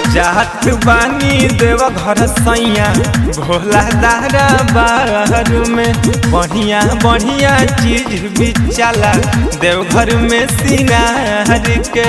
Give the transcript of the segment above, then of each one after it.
जात बानी देव घर सैया भोला दारा बार में बढ़िया बढ़िया चीज भी चला देवघर में सिंगार के।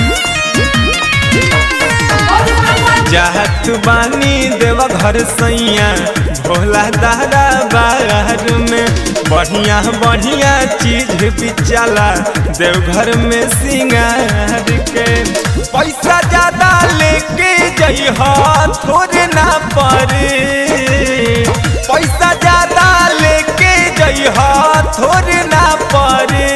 जात बानी देव घर सैया भोला दारा बार में बढ़िया बढ़िया चीज भी चला देवघर में सिंगार के। पैसा ज्यादा लेके जइहा थोड़े ना पड़े, पैसा ज्यादा लेके जइहा थोड़े ना पड़े।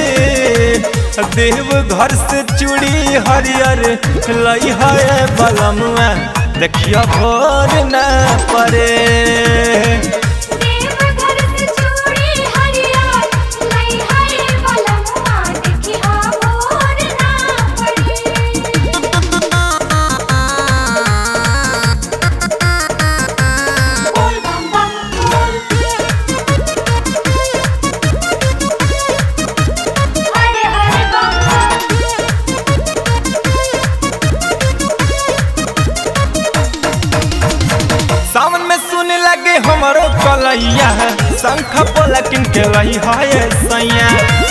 देव घर से चूड़ी हरियर लइहा बलमुआ देखिया भोर ना पड़े। सावन में सुने लगे हमारो कलैया शंख पोला किन के लई है सैया।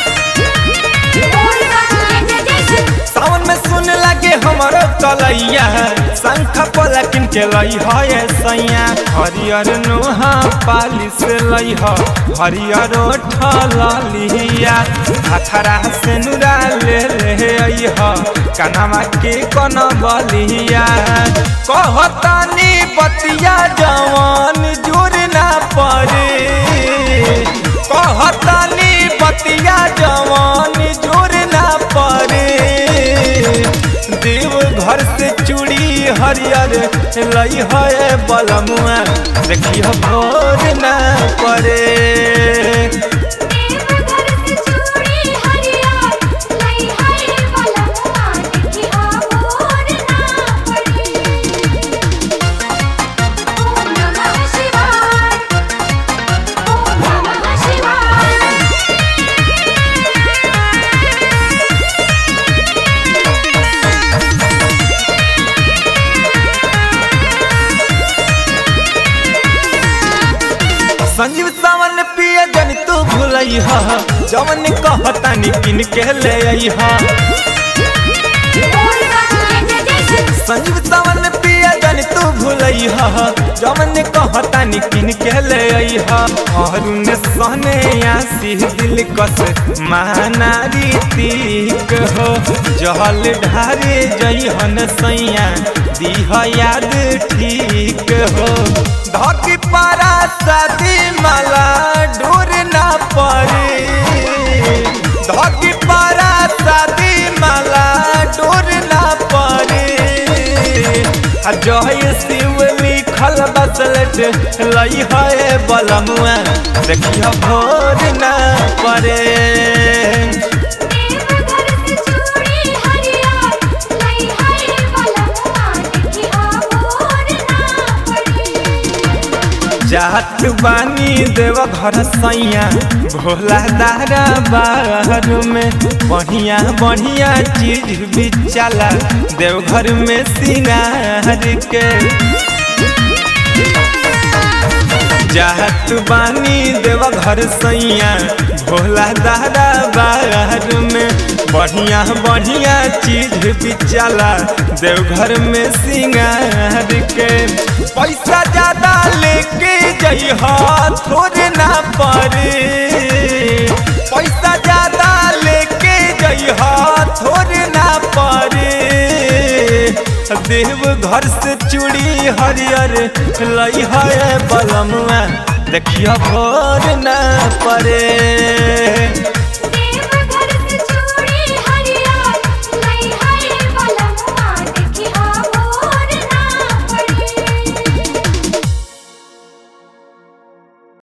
सावन में सुने लगे हमारो कलैया शंख पोला किन के लई है सैया। हरियर नोहा पाली से लई हरियर ठलिया अखरा से नुरा ले कनमा के कन बलिया। कहतानी बतिया जवान जोर ना पड़े, कहतानी बतिया जवान जोर ना पड़े। देव घर से चूड़ी हरियर लई है बलमुआ देखिया भोर ना पड़े। संजीव सावन पिए जन तू भूलई जवन कहतानी किन के ले आई। संजीव सावन पिए जन तू भूलई जवन कहतानी किन के ले आई। अरुण सहने आसी दिल कस मानारी तीक हो जहल ढारे जइहन सैया दीह याद ठीक हो। धकी पारा शादी माला डोर ना पड़े, धकी पारा शादी माला डोर ना पड़े। जय शिव लिखल बसलट लई है बलमुआ देखिया भोर ना पड़े। जात बानी देव घर सैया भोला दारा बार में बढ़िया बढ़िया चीज भी चला देवघर में सिंगार के। जात बानी देव घर सैया भोला दारा बार में बढ़िया बढ़िया चीज भी चला देवघर में सिंगार के। पैसा ज्यादा लेके जइहा थोड़े ना पड़े, पैसा ज्यादा लेके जइहा थोड़े ना पड़े। देव घर से चूड़ी हरियर लई है बलमुआ देखिया भोर ना पड़े।